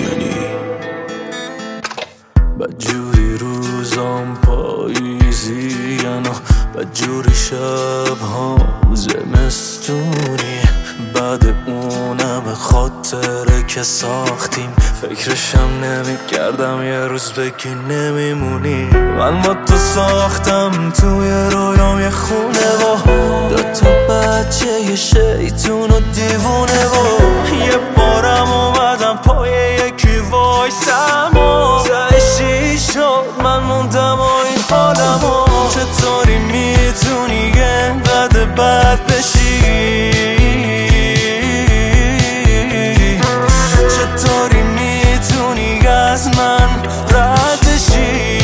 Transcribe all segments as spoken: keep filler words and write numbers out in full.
هندیانی. بدجوری روزام پاییزین و بدجوری شبهام زمستونی، بعد اونم خاطره که ساختیم فکرشم نمی کردم یه روز بگی نمیمونی. من با تو ساختم توی رویام یه خونه و دو تا بچه یه شیطون و دیوونه و یه بارم اومدم پای یکی وایسم و تهشی شد من موندم و این حالم و چطوری میتونی انقدر بد بشی؟ چطوری میتونی از من رد بشی؟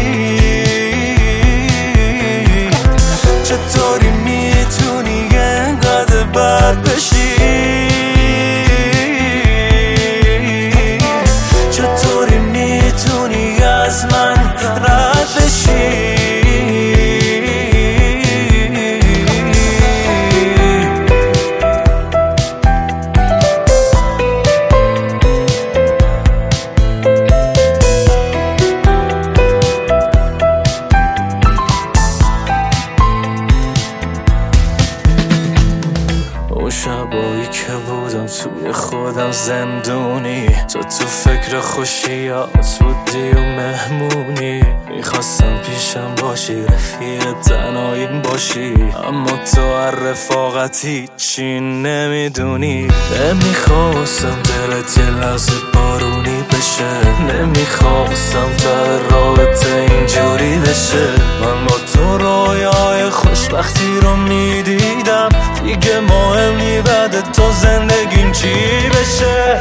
چطوری میتونی انقدر بد بشی؟ چطوری میتونی از من رد بشی؟ اون شبایی که بودم توی خودم زندونی، تو تو فکر خوشیات بودی و مهمونی، میخواستم پیشم باشی رفیق تنهاییم باشی، اما تو هر رفاقت هیچی نمیدونی. نمیخواستم دلت یه لحظه بارونی بشه، نمیخواستم تا رابطه اینجوری بشه. من با تو رویای خوشبختی رو میدیدم، دیگه مهم نی بعد تو زندگیم چی بشه.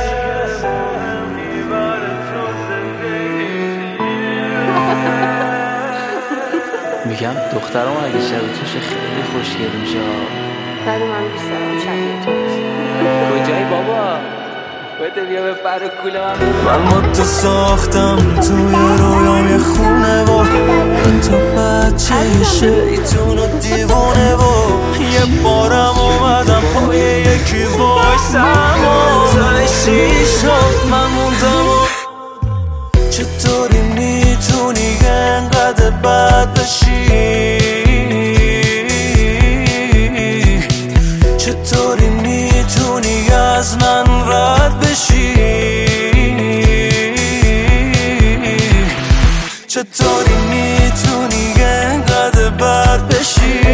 میگم دخترم اگه شبیه توشه خیلی خوشگل میشه. ولی من دوست دارم شبیه تو. کجایی بابا؟ بده بیا به پر کوله من. من با تو ساختم توی رویام یه خونه و تو بچه یه شیطون و دیوونه و یه بارم اومدم پای یکی وایسم و تهشی شد من موندم و چطوری میتونی انقدر بد بشی؟ چطوری میتونی از من رد بشی؟ چطوری میتونی انقدر بد بشی؟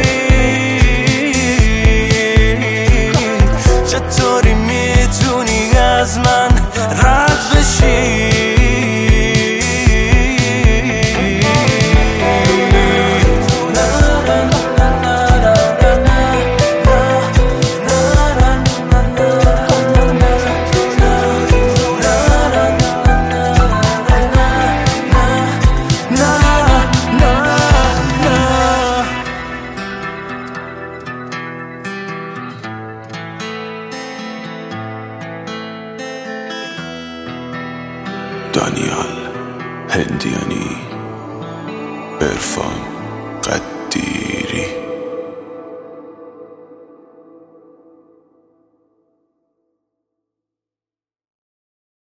چطوری میتونی از من رد بشی؟ دانیال هندیانی، عرفان قدی.